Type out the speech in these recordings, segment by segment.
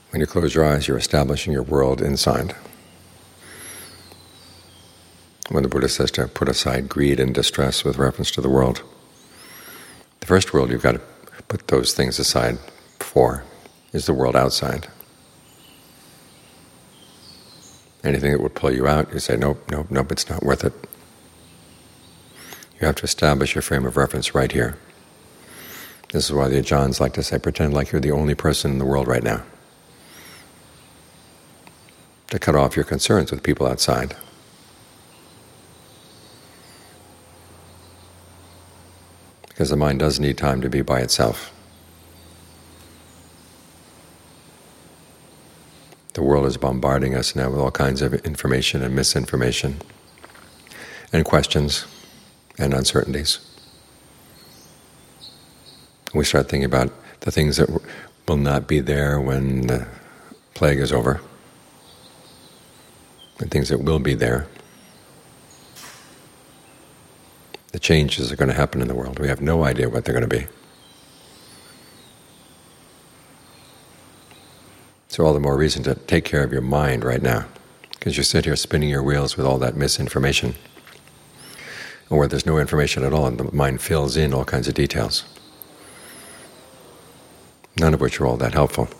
When you close your eyes, you're establishing your world inside. When the Buddha says to put aside greed and distress with reference to the world, the first world you've got to put those things aside for is the world outside. Anything that would pull you out, you say, nope, it's not worth it. You have to establish your frame of reference right here. This is why the Ajahns like to say, pretend like you're the only person in the world right now. To cut off your concerns with people outside. Because the mind does need time to be by itself. The world is bombarding us now with all kinds of information and misinformation and questions and uncertainties. We start thinking about the things that will not be there when the plague is over, and things that will be there. The changes are going to happen in the world. We have no idea what they're going to be. So all the more reason to take care of your mind right now, because you sit here spinning your wheels with all that misinformation, or where there's no information at all and the mind fills in all kinds of details, none of which are all that helpful.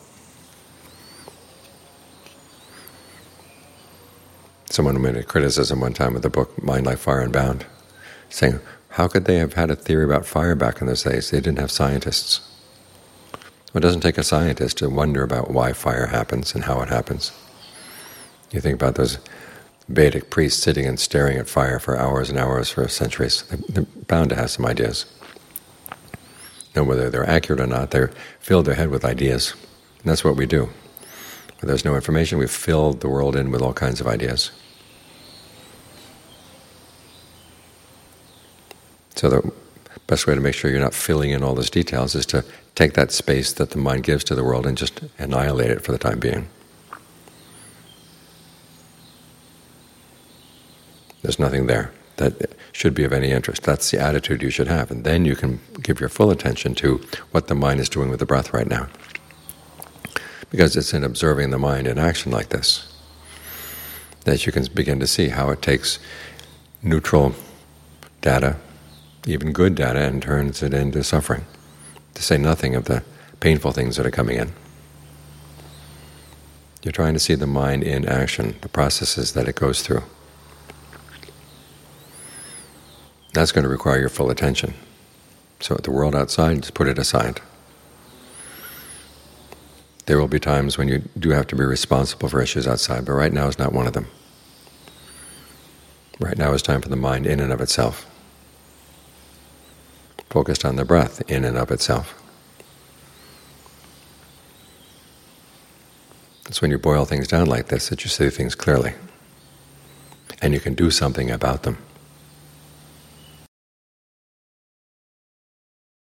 Someone made a criticism one time of the book Mind, Life, Fire and Bound, saying, how could they have had a theory about fire back in those days? They didn't have scientists. Well, it doesn't take a scientist to wonder about why fire happens and how it happens. You think about those Vedic priests sitting and staring at fire for hours and hours for centuries. They're bound to have some ideas. And whether they're accurate or not, they're filled their head with ideas. And that's what we do. When there's no information, we've filled the world in with all kinds of ideas. So the best way to make sure you're not filling in all those details is to take that space that the mind gives to the world and just annihilate it for the time being. There's nothing there that should be of any interest. That's the attitude you should have, and then you can give your full attention to what the mind is doing with the breath right now. Because it's in observing the mind in action like this that you can begin to see how it takes neutral data, even good data, and turns it into suffering, to say nothing of the painful things that are coming in. You're trying to see the mind in action, the processes that it goes through. That's going to require your full attention. So at the world outside, just put it aside. There will be times when you do have to be responsible for issues outside, but right now is not one of them. Right now is time for the mind in and of itself, focused on the breath in and of itself. It's when you boil things down like this that you see things clearly, and you can do something about them.